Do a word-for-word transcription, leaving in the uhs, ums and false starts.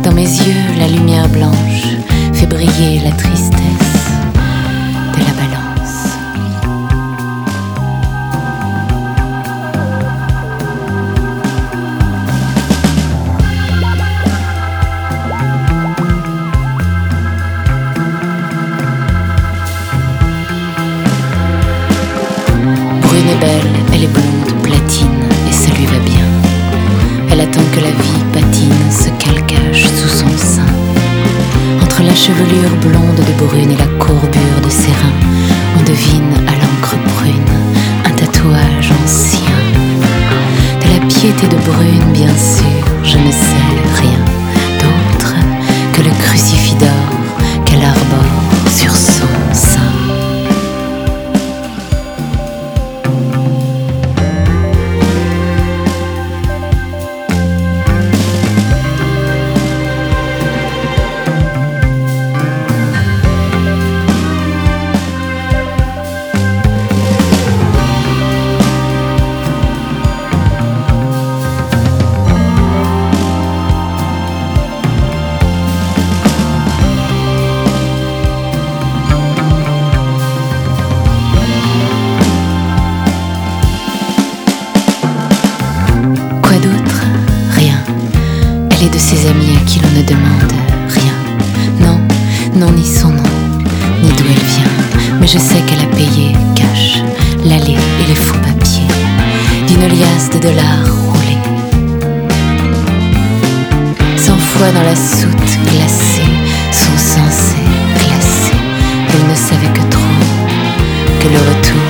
Dans mes yeux, la lumière blanche fait briller la tristesse de la balance. Brune est belle, elle est blonde, platine, et ça lui va bien. Elle attend que la vie patine ce qu'elle cache sous son sein. Entre la chevelure blonde de Brune et la courbure de ses reins, on devine à l'encre brune un tatouage ancien. De la piété de Brune, bien sûr, je ne sais rien d'autre que le crucifix d'or qu'elle arbore sur son sein. Quoi d'autre? Rien. Elle est de ses amis à qui l'on ne demande rien. Non, non, ni son nom, ni d'où elle vient. Mais je sais qu'elle a payé cash l'allée et les faux papiers d'une liasse de dollars roulés. Cent fois dans la soute glacée, son sensé glacé. Elle ne savait que trop que le retour